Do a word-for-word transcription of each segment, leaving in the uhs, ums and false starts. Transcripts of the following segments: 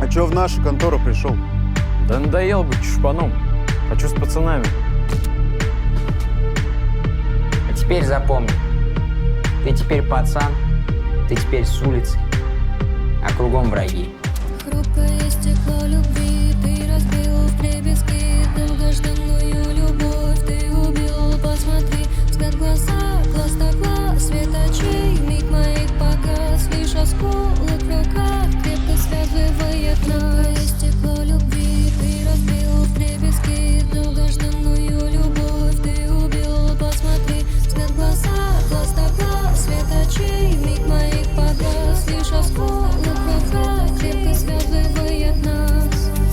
А чё в нашу контору пришел? Да надоело быть чушпаном. Хочу с пацанами. А теперь запомни. Ты теперь пацан, ты теперь с улицы, а кругом враги. Хрупкое стекло любви ты разбил вдребезги, долгожданную любовь ты убил. Посмотри, взгляд в глаза, глаз на глаз, свет очей, миг моих погас, лишь осколок в руках крепко связывает нас. Хрупкое стекло любви ты разбил вдребезги, долгожданную любовь ты убил. Посмотри, взгляд в глаза, глаз на глаз, свет очей, миг моих погас, лишь осколок в руках крепко связывает нас.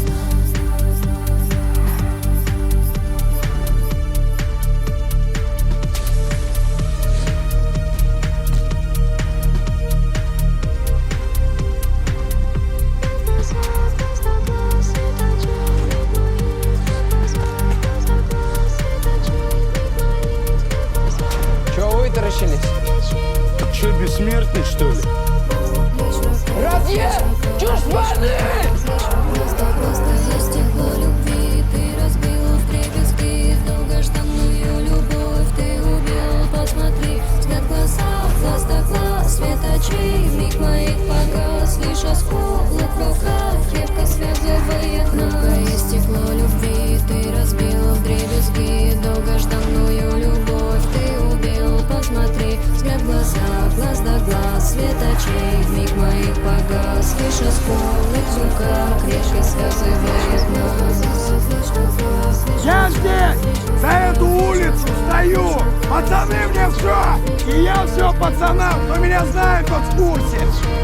Чего вытаращились? Чё, бессмертный, что ли? Разъем! Чушпаны! Хрупкое стекло любви ты разбил вдребезги, долгожданную любовь ты убил. Посмотри, взгляд в глаза, глаз на глаз, свет очей, миг моих погас, лишь осколок в руках крепко связывает нас. Хрупкое стекло любви ты разбил вдребезги, долгожданную любовь ты убил. Посмотри, взгляд в глаза, глаз на глаз, свет очей, миг моих погас, лишь осколок в руках крепко связывает нас. Я здесь, за эту улицу стою. Пацаны мне все, и я все пацанам. Кто меня знает, тот в курсе.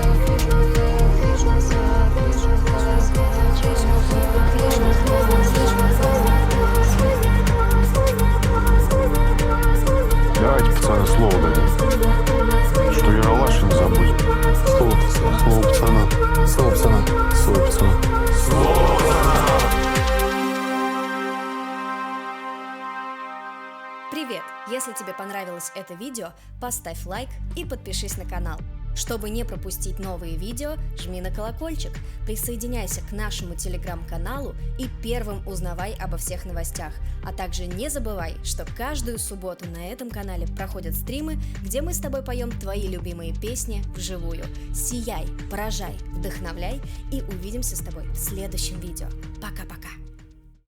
Давайте, пацаны, слово дадим. Что Ералаш не забудем. Слово пацана. Слово пацана. Слово пацана. Слово пацана. Привет! Если тебе понравилось это видео, поставь лайк и подпишись на канал. Чтобы не пропустить новые видео, жми на колокольчик, присоединяйся к нашему телеграм-каналу и первым узнавай обо всех новостях. А также не забывай, что каждую субботу на этом канале проходят стримы, где мы с тобой поем твои любимые песни вживую. Сияй, поражай, вдохновляй и увидимся с тобой в следующем видео. Пока-пока!